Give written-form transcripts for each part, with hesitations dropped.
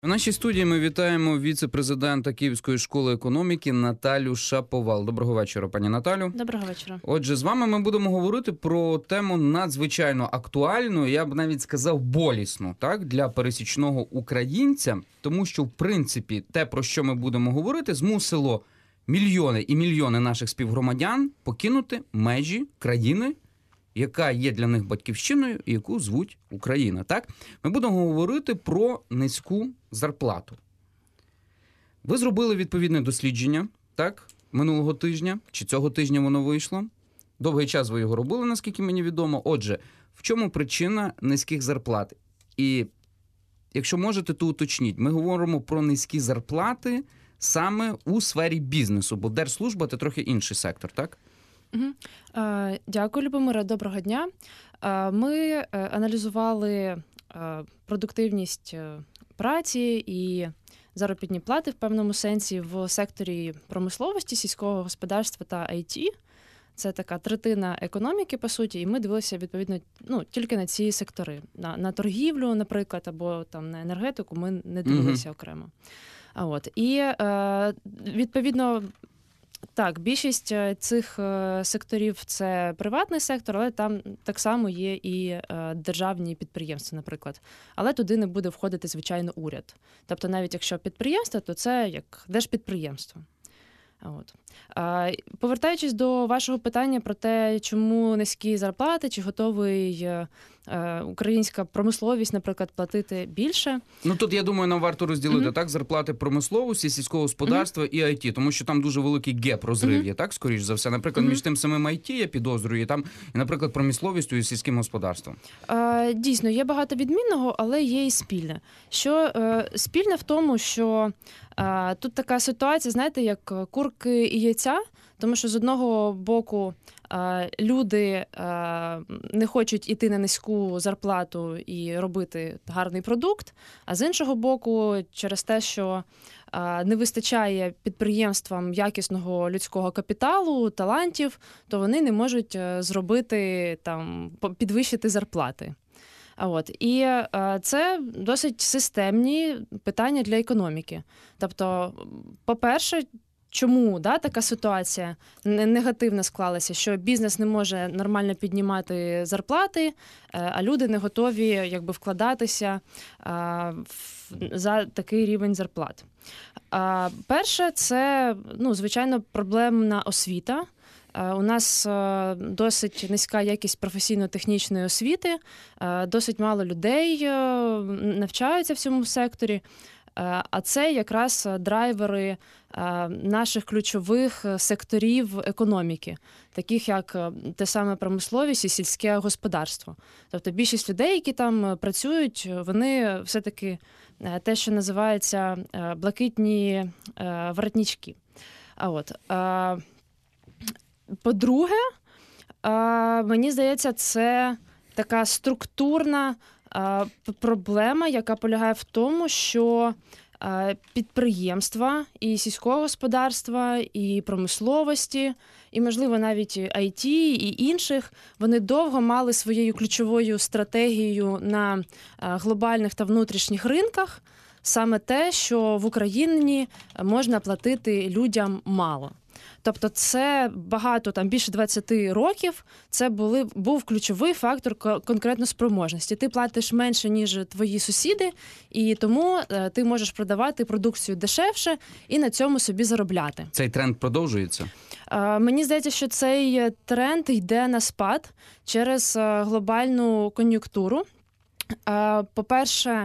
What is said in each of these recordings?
У нашій студії ми вітаємо віце-президента Київської школи економіки Наталю Шаповал. Доброго вечора, пані Наталю. Доброго вечора. Отже, з вами ми будемо говорити про тему надзвичайно актуальну, я б навіть сказав болісну, так, для пересічного українця, тому що, в принципі, те, про що ми будемо говорити, змусило мільйони і мільйони наших співгромадян покинути межі країни, яка є для них батьківщиною і яку звуть Україна. Так? Ми будемо говорити про низьку зарплату. Ви зробили відповідне дослідження, так, минулого тижня, чи цього тижня воно вийшло. Довгий час ви його робили, наскільки мені відомо. Отже, в чому причина низьких зарплат? І якщо можете, то уточніть. Ми говоримо про низькі зарплати саме у сфері бізнесу, бо держслужба – це трохи інший сектор, так? Дякую, Любомире. Доброго дня. Ми аналізували продуктивність праці і заробітні плати в певному сенсі в секторі промисловості, сільського господарства та IT. Це така третина економіки, по суті, і ми дивилися, відповідно, тільки на ці сектори. На торгівлю, наприклад, або там на енергетику ми не дивилися окремо. І, відповідно, так, більшість цих секторів – це приватний сектор, але там так само є і державні підприємства, наприклад. Але туди не буде входити, звичайно, уряд. Тобто навіть якщо підприємство, то це як держпідприємство. Повертаючись до вашого питання про те, чому низькі зарплати, чи готовий українська промисловість, наприклад, платити більше. Тут, я думаю, нам варто розділити так зарплати промисловості, сільського господарства і IT, тому що там дуже великий геп, розрив є, так, скоріш за все. Наприклад, між тим самим IT, я підозрюю, і наприклад, промисловістю і сільським господарством. Дійсно, є багато відмінного, але є і спільне. Спільне в тому, що тут така ситуація, знаєте, як курки і яйця, тому що з одного боку люди не хочуть іти на низьку зарплату і робити гарний продукт, а з іншого боку, через те, що не вистачає підприємствам якісного людського капіталу, талантів, то вони не можуть зробити, підвищити зарплати. І це досить системні питання для економіки. Тобто, по-перше, чому така ситуація негативно склалася, що бізнес не може нормально піднімати зарплати, а люди не готові вкладатися за такий рівень зарплат. Перше, це, звичайно, проблемна освіта. У нас досить низька якість професійно-технічної освіти, досить мало людей навчаються в цьому секторі, а це якраз драйвери наших ключових секторів економіки, таких як те саме промисловість і сільське господарство. Тобто більшість людей, які там працюють, вони все-таки те, що називається блакитні воротнички. По-друге, мені здається, це така структурна проблема, яка полягає в тому, що підприємства і сільського господарства, і промисловості, і, можливо, навіть IT, і інших, вони довго мали своєю ключовою стратегією на глобальних та внутрішніх ринках саме те, що в Україні можна платити людям мало. Тобто це багато, більше 20 років, це був ключовий фактор конкретно спроможності. Ти платиш менше, ніж твої сусіди, і тому ти можеш продавати продукцію дешевше і на цьому собі заробляти. Цей тренд продовжується? Мені здається, що цей тренд йде на спад через глобальну кон'юнктуру. По-перше,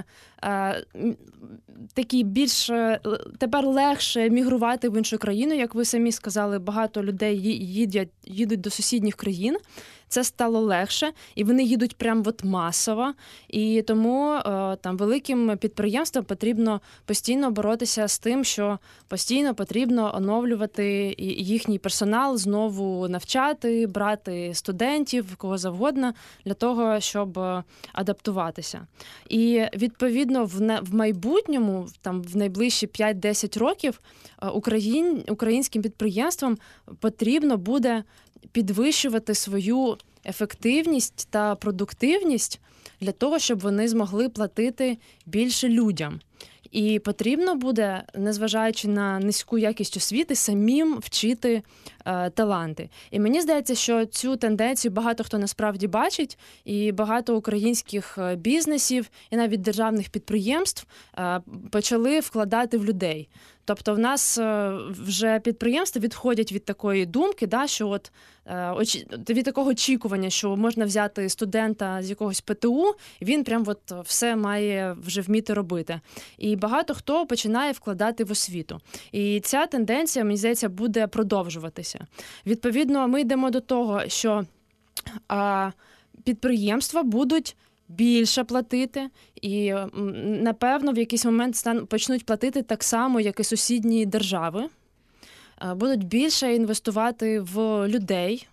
тепер легше мігрувати в іншу країну, як ви самі сказали, багато людей їдуть до сусідніх країн. Це стало легше, і вони їдуть прям масово. І тому великим підприємствам потрібно постійно боротися з тим, що постійно потрібно оновлювати їхній персонал, знову навчати, брати студентів, кого завгодно, для того, щоб адаптуватися. І, відповідно, в майбутньому, в найближчі 5-10 років, українським підприємствам потрібно буде підвищувати свою ефективність та продуктивність для того, щоб вони змогли платити більше людям. І потрібно буде, незважаючи на низьку якість освіти, самим вчити таланти. І мені здається, що цю тенденцію багато хто насправді бачить, і багато українських бізнесів і навіть державних підприємств почали вкладати в людей. Тобто в нас вже підприємства відходять від такої думки, да, що от від такого очікування, що можна взяти студента з якогось ПТУ, він прям от все має вже вміти робити. І багато хто починає вкладати в освіту. І ця тенденція, мені здається, буде продовжуватися. Відповідно, ми йдемо до того, що підприємства будуть більше платити і, напевно, в якийсь момент почнуть платити так само, як і сусідні держави. Будуть більше інвестувати в людей.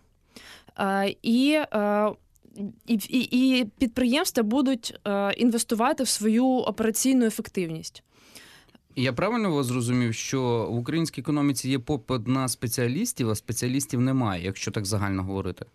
І підприємства будуть інвестувати в свою операційну ефективність. Я правильно вас зрозумів, що в українській економіці є попит на спеціалістів, а спеціалістів немає, якщо так загально говорити?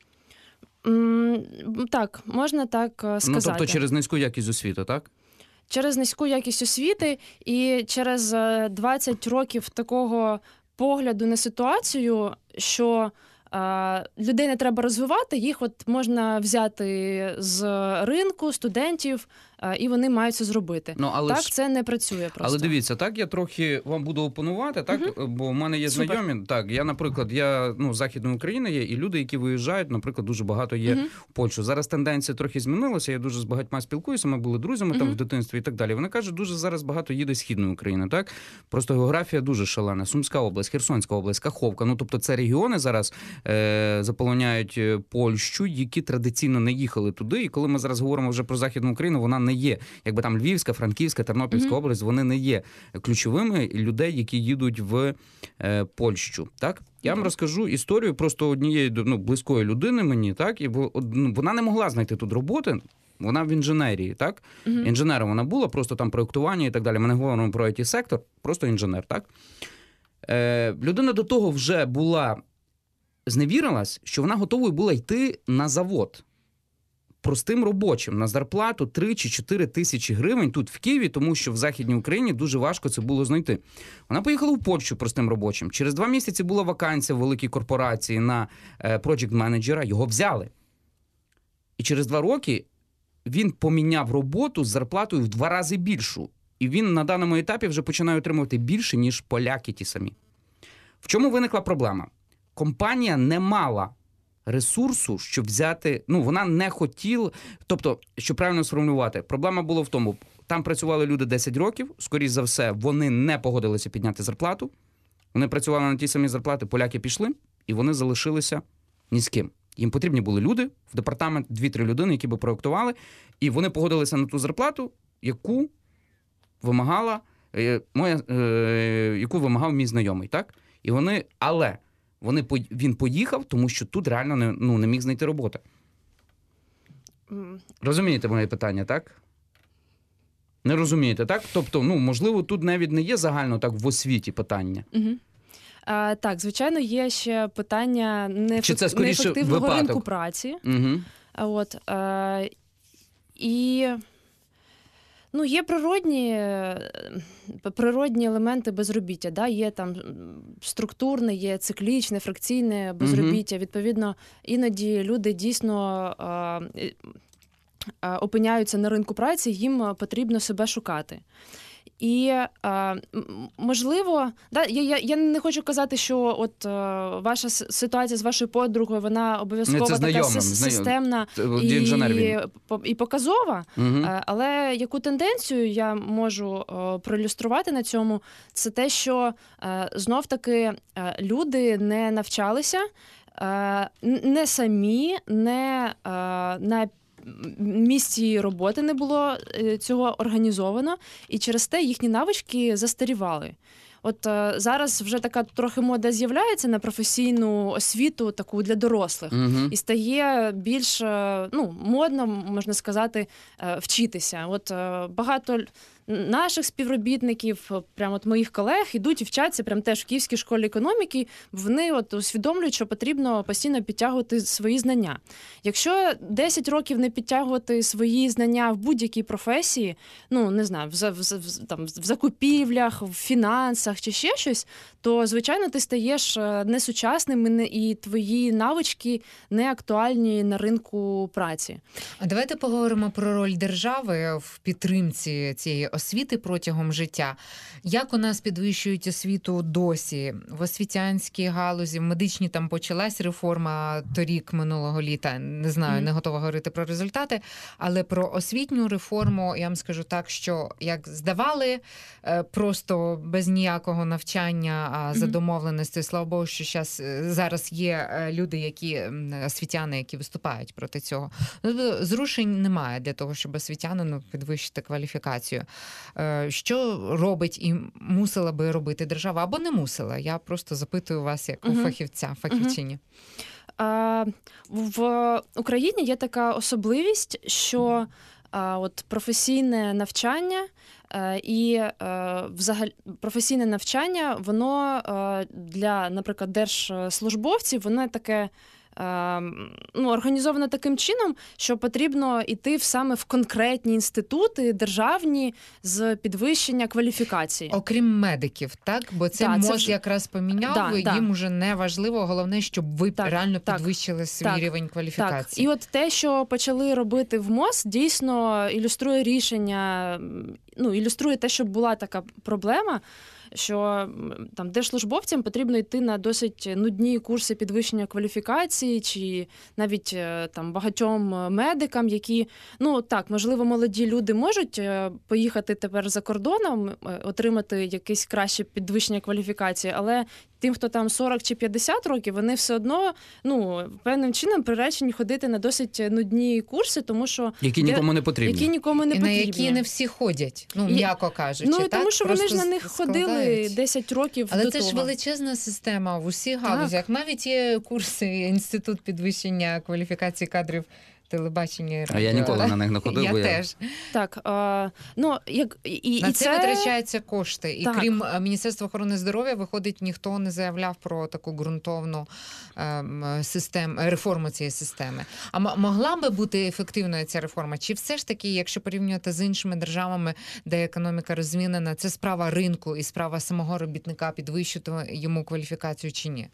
Так, можна так сказати. Ну, тобто через низьку якість освіти, так? Через низьку якість освіти і через 20 років такого погляду на ситуацію, що людей не треба розвивати, їх от можна взяти з ринку, студентів, і вони мають це зробити. Так, це не працює просто. Але дивіться, так, я трохи вам буду опонувати, так, бо в мене є знайомі. Так, я, наприклад, з Західної України є, і люди, які виїжджають, наприклад, дуже багато є в Польщу. Зараз тенденція трохи змінилася, я дуже з багатьма спілкуюся, ми були друзями там в дитинстві і так далі. Вони кажуть, дуже зараз багато їде з Східної України, так? Просто географія дуже шалена. Сумська область, Херсонська область, Каховка. Ну, тобто це регіони зараз заполоняють Польщу, які традиційно не їхали туди. І коли ми зараз говоримо вже про Західну Україну, вона не є. Якби там Львівська, Франківська, Тернопільська область, вони не є ключовими людей, які їдуть в Польщу. Так? Я вам розкажу історію просто однієї близької людини мені, так? І вона не могла знайти тут роботи. Вона в інженерії, так? Інженером вона була, просто там проєктування і так далі. Ми не говоримо про IT-сектор, просто інженер, так? Людина до того вже зневірилась, що вона готовою була йти на завод простим робочим на зарплату 3 чи 4 тисячі гривень тут в Києві, тому що в Західній Україні дуже важко це було знайти. Вона поїхала в Польщу простим робочим. Через 2 місяці була вакансія в великій корпорації на проджект-менеджера, його взяли. І через 2 роки він поміняв роботу з зарплатою в 2 рази більшу. І він на даному етапі вже починає отримувати більше, ніж поляки ті самі. В чому виникла проблема? Компанія не мала ресурсу, щоб взяти, вона не хотіла, тобто, щоб правильно сформулювати, проблема була в тому, там працювали люди 10 років, скоріш за все, вони не погодилися підняти зарплату, вони працювали на ті самі зарплати, поляки пішли, і вони залишилися ні з ким. Їм потрібні були люди, в департамент 2-3 людини, які би проєктували, і вони погодилися на ту зарплату, яку вимагав мій знайомий, так? І він поїхав, тому що тут реально не міг знайти роботи. Розумієте моє питання, так? Не розумієте, так? Тобто, можливо, тут навіть не є загально так в освіті питання. Так, звичайно, є ще питання неефективного ринку праці. Є природні елементи безробіття. Да? Є там структурне, є циклічне, фракційне безробіття. Відповідно, іноді люди дійсно опиняються на ринку праці, їм потрібно себе шукати. І, можливо, я не хочу казати, що от ваша ситуація з вашою подругою, вона обов'язково така системна і показова, але яку тенденцію я можу проілюструвати на цьому, це те, що знов-таки люди не навчалися, не самі, не на місці роботи не було цього організовано, і через те їхні навички застарівали. От зараз вже така трохи мода з'являється на професійну освіту таку для дорослих. І стає більш модно, можна сказати, вчитися. От багато наших співробітників, прямо от моїх колег, ідуть і вчаться прямо теж в Київській школі економіки. Вони от усвідомлюють, що потрібно постійно підтягувати свої знання. Якщо 10 років не підтягувати свої знання в будь-якій професії, ну, не знаю, в закупівлях, в фінансах чи ще щось, то, звичайно, ти стаєш несучасним і твої навички не актуальні на ринку праці. А давайте поговоримо про роль держави в підтримці цієї освіти протягом життя. Як у нас підвищують освіту досі? В освітянській галузі, в медичній там почалась реформа торік, минулого літа. Не знаю, не готова говорити про результати, але про освітню реформу я вам скажу так, що як здавали просто без ніякого навчання, а за домовленістю, слава Богу, що зараз є люди, освітяни, які виступають проти цього. Зрушень немає для того, щоб освітянину підвищити кваліфікацію. Що робить і мусила би робити держава? Або не мусила? Я просто запитую вас як фахівчині. В Україні є така особливість, що от професійне навчання і взагалі професійне навчання, воно для, наприклад, держслужбовців, воно таке організовано таким чином, що потрібно йти саме в конкретні інститути державні з підвищення кваліфікації. Окрім медиків, так? Бо це МОЗ якраз поміняв, їм уже не важливо, головне, щоб ви реально підвищили свій рівень кваліфікації. І от те, що почали робити в МОЗ, дійсно ілюструє рішення, ілюструє те, що була така проблема, що там держслужбовцям потрібно йти на досить нудні курси підвищення кваліфікації, чи навіть там багатьом медикам, які, можливо, молоді люди можуть поїхати тепер за кордоном, отримати якесь краще підвищення кваліфікації, але тим, хто там 40 чи 50 років, вони все одно, певним чином приречені ходити на досить нудні курси, тому що... Які нікому не потрібні. Які нікому не потрібні. На які не всі ходять, м'яко кажучи. Тому що вони ж на них ходили 10 років але до це того. ж величезна система в усіх галузях. Навіть є курси, інститут підвищення кваліфікації кадрів телебачення. А я ніколи на них не ходив. Я теж. Так. На це витрачаються кошти. І крім Міністерства охорони здоров'я, виходить, ніхто не заявляв про таку ґрунтовну реформу цієї системи. А могла би бути ефективною ця реформа? Чи все ж таки, якщо порівнювати з іншими державами, де економіка розвинена, це справа ринку і справа самого робітника підвищити йому кваліфікацію чи ні?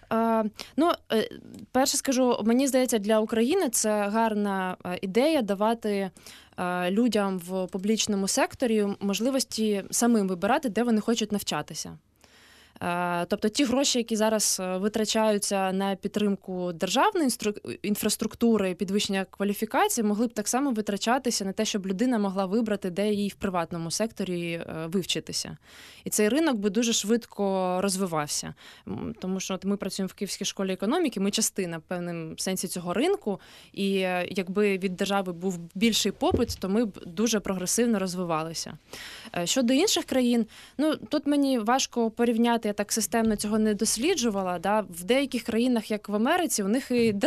Перше скажу, мені здається, для України це гарна ідея давати людям в публічному секторі можливості самим вибирати, де вони хочуть навчатися. Тобто ті гроші, які зараз витрачаються на підтримку державної інфраструктури, підвищення кваліфікації, могли б так само витрачатися на те, щоб людина могла вибрати, де їй в приватному секторі вивчитися. І цей ринок би дуже швидко розвивався. Тому що ми працюємо в Київській школі економіки, ми частина в певному сенсі цього ринку, і якби від держави був більший попит, то ми б дуже прогресивно розвивалися. Щодо інших країн, тут мені важко порівняти, я так системно цього не досліджувала. Да? В деяких країнах, як в Америці, у них і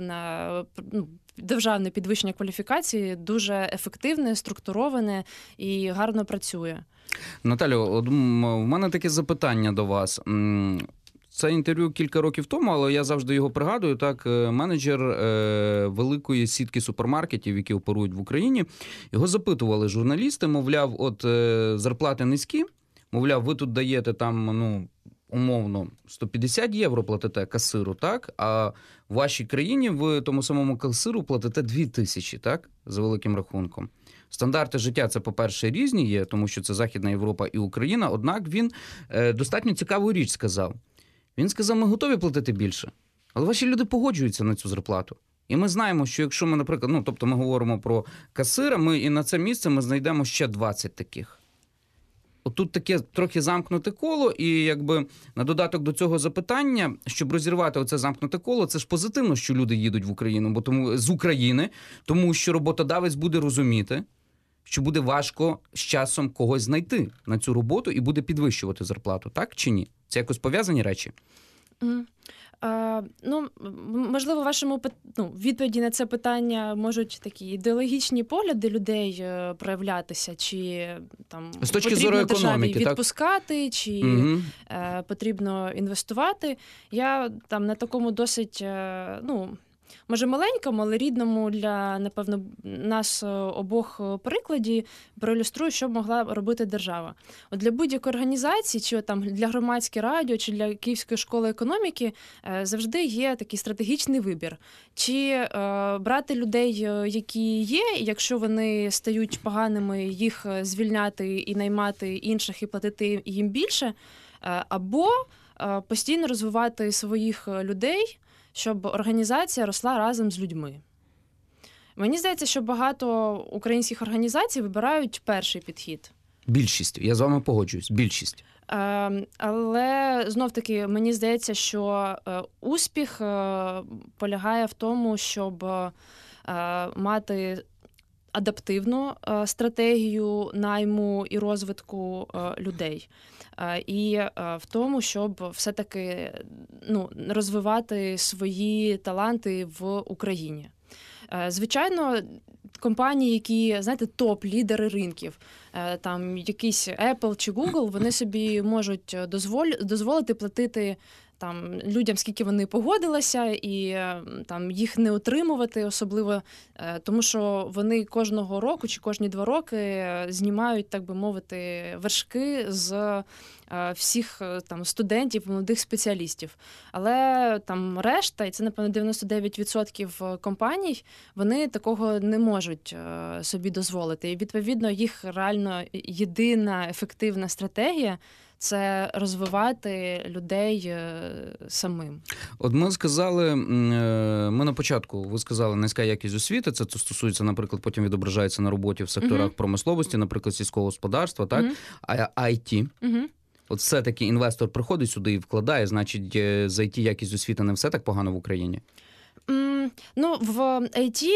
державне підвищення кваліфікації дуже ефективне, структуроване і гарно працює. Наталю, в мене таке запитання до вас. Це інтерв'ю кілька років тому, але я завжди його пригадую. Так, менеджер великої сітки супермаркетів, які оперують в Україні, його запитували журналісти, мовляв, зарплати низькі, мовляв, ви тут даєте там, умовно, 150 євро платите касиру, так? А в вашій країні ви тому самому касиру платите 2000, так? За великим рахунком. Стандарти життя, це, по-перше, різні є, тому що це Західна Європа і Україна, однак він достатньо цікаву річ сказав. Він сказав, ми готові платити більше, але ваші люди погоджуються на цю зарплату. І ми знаємо, що якщо ми, наприклад, ми говоримо про касира, і на це місце ми знайдемо ще 20 таких. Отут таке трохи замкнуте коло, і якби на додаток до цього запитання, щоб розірвати оце замкнуте коло, це ж позитивно, що люди їдуть в Україну, з України, тому що роботодавець буде розуміти, що буде важко з часом когось знайти на цю роботу і буде підвищувати зарплату, так чи ні? Це якось пов'язані речі? Можливо, вашому відповіді на це питання можуть такі ідеологічні погляди людей проявлятися, чи там з точки потрібно зору державі економіки, відпускати, чи Угу. потрібно інвестувати. Я там на такому досить, може маленькому, але рідному для, напевно, нас обох прикладі проілюструю, що могла робити держава. От для будь-якої організації, чи там для громадське радіо, чи для Київської школи економіки завжди є такий стратегічний вибір. Чи брати людей, які є, і якщо вони стають поганими, їх звільняти і наймати інших і платити їм більше, або постійно розвивати своїх людей, щоб організація росла разом з людьми. Мені здається, що багато українських організацій вибирають перший підхід. Більшість. Я з вами погоджуюсь. Більшість. Але знов-таки мені здається, що успіх полягає в тому, щоб мати адаптивну стратегію найму і розвитку людей. І в тому, щоб все-таки розвивати свої таланти в Україні. Звичайно, компанії, які, знаєте, топ-лідери ринків, там якийсь Apple чи Google, вони собі можуть дозволити платити там людям, скільки вони погодилися, і там їх не утримувати особливо, тому що вони кожного року чи кожні 2 роки знімають, так би мовити, вершки з всіх там студентів, молодих спеціалістів. Але там решта, і це, напевно, 99% компаній, вони такого не можуть собі дозволити. І, відповідно, їх реально єдина ефективна стратегія – це розвивати людей самим. От ми сказали, ми на початку, ви сказали, низька якість освіти, це стосується, наприклад, потім відображається на роботі в секторах промисловості, наприклад, сільського господарства, так? А IT. От все-таки інвестор приходить сюди і вкладає, значить, з IT якість освіти не все так погано в Україні? В IT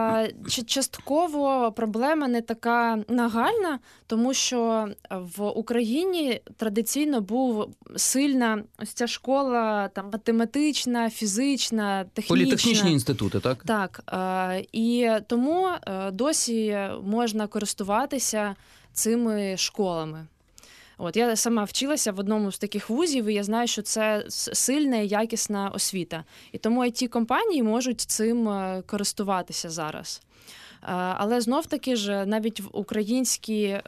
частково проблема не така нагальна, тому що в Україні традиційно був сильна ось ця школа там математична, фізична, технічна. Політехнічні інститути, так? Так. І тому досі можна користуватися цими школами. От, я сама вчилася в одному з таких вузів, і я знаю, що це сильна і якісна освіта. І тому IT-компанії можуть цим користуватися зараз. Але знов-таки ж навіть в українські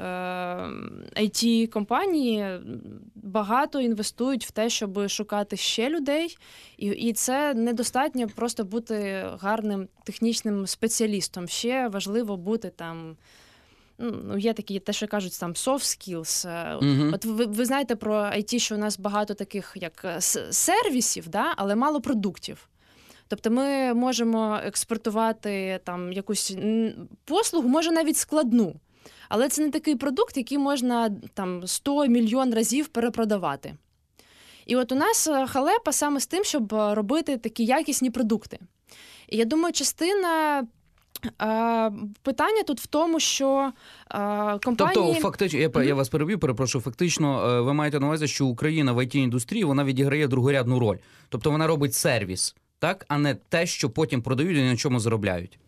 IT-компанії багато інвестують в те, щоб шукати ще людей. І це недостатньо просто бути гарним технічним спеціалістом. Ще важливо бути там... Є такі, те, що кажуть, там soft skills. От ви знаєте про IT, що у нас багато таких як сервісів, да? Але мало продуктів. Тобто ми можемо експортувати там якусь послугу, може навіть складну. Але це не такий продукт, який можна там 100 мільйон разів перепродавати. І от у нас халепа саме з тим, щоб робити такі якісні продукти. І я думаю, частина питання тут в тому, що компанії... Тобто, фактично, я вас переб'ю, перепрошую, фактично ви маєте на увазі, що Україна в IT-індустрії, вона відіграє другорядну роль. Тобто вона робить сервіс, так? А не те, що потім продають і на чому заробляють.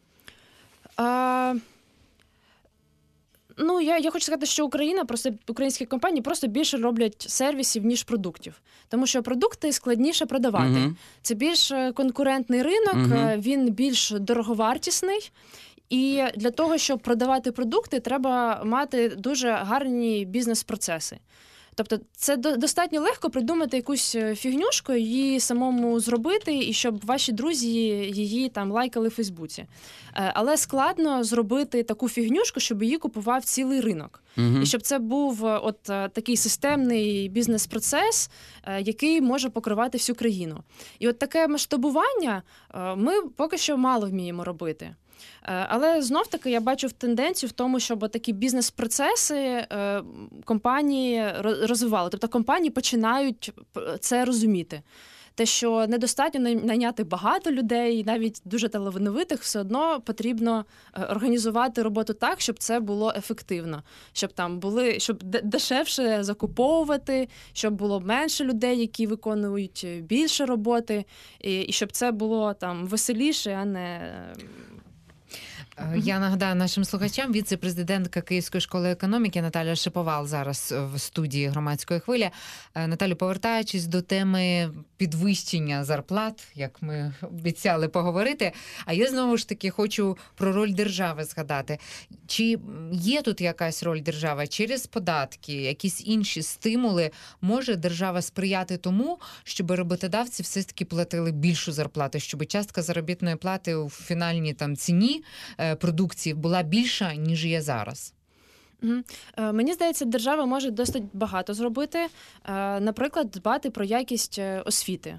Я хочу сказати, що українські компанії просто більше роблять сервісів, ніж продуктів. Тому що продукти складніше продавати. Це більш конкурентний ринок, він більш дороговартісний. І для того, щоб продавати продукти, треба мати дуже гарні бізнес-процеси. Тобто це достатньо легко придумати якусь фігнюшку, її самому зробити, і щоб ваші друзі її там лайкали в Фейсбуці. Але складно зробити таку фігнюшку, щоб її купував цілий ринок. І щоб це був от такий системний бізнес-процес, який може покривати всю країну. І от таке масштабування ми поки що мало вміємо робити. Але знов-таки я бачу тенденцію в тому, щоб такі бізнес-процеси компанії розвивали. Тобто компанії починають це розуміти. те, що недостатньо найняти багато людей, навіть дуже талановитих, все одно потрібно організувати роботу так, щоб це було ефективно, щоб дешевше закуповувати, щоб було менше людей, які виконують більше роботи, і щоб це було там веселіше, а не... Я нагадаю нашим слухачам, віце-президентка Київської школи економіки Наталя Шаповал зараз в студії «Громадської хвилі». Наталю, повертаючись до теми підвищення зарплат, як ми обіцяли поговорити, а я знову ж таки хочу про роль держави згадати. Чи є тут якась роль держави? Через податки, якісь інші стимули може держава сприяти тому, щоб роботодавці все-таки платили більшу зарплату, щоб частка заробітної плати у фінальній ціні продукції була більша, ніж є зараз? Мені здається, держава може досить багато зробити. Наприклад, дбати про якість освіти.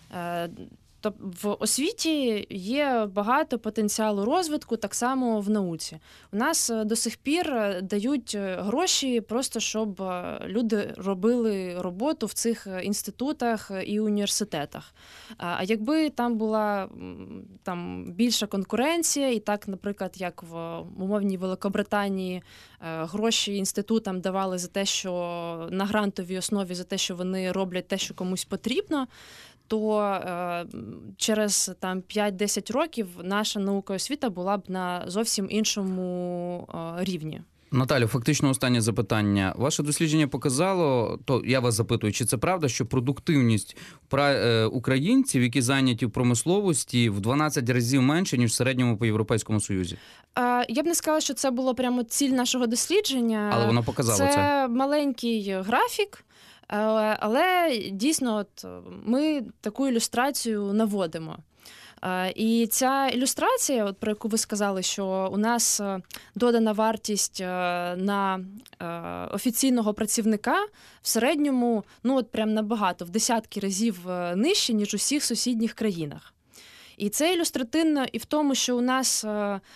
В освіті є багато потенціалу розвитку, так само в науці. У нас до сих пір дають гроші просто, щоб люди робили роботу в цих інститутах і університетах. А якби там була більша конкуренція, і так, наприклад, як в умовній Великобританії гроші інститутам давали за те, що на грантовій основі, за те, що вони роблять те, що комусь потрібно, то через 5-10 років наша наука і освіта була б на зовсім іншому рівні. Наталю, фактично останнє запитання. Ваше дослідження показало, то я вас запитую, чи це правда, що продуктивність українців, які зайняті в промисловості, в 12 разів менше, ніж в середньому по Європейському Союзі? Я б не сказала, що це було прямо ціль нашого дослідження. Але воно показало це. Це маленький графік. Але дійсно ми таку ілюстрацію наводимо. І ця ілюстрація, про яку ви сказали, що у нас додана вартість на офіційного працівника в середньому прям набагато, в десятки разів нижче, ніж у всіх сусідніх країнах. І це ілюстративно і в тому, що у нас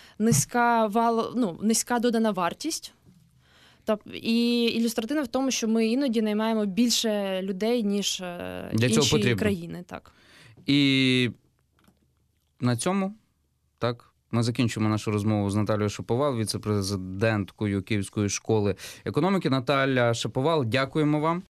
низька додана вартість. І ілюстративно в тому, що ми іноді наймаємо більше людей, ніж інші країни. Так. І на цьому ми закінчимо нашу розмову з Наталією Шаповал, віце-президенткою Київської школи економіки. Наталя Шаповал, дякуємо вам.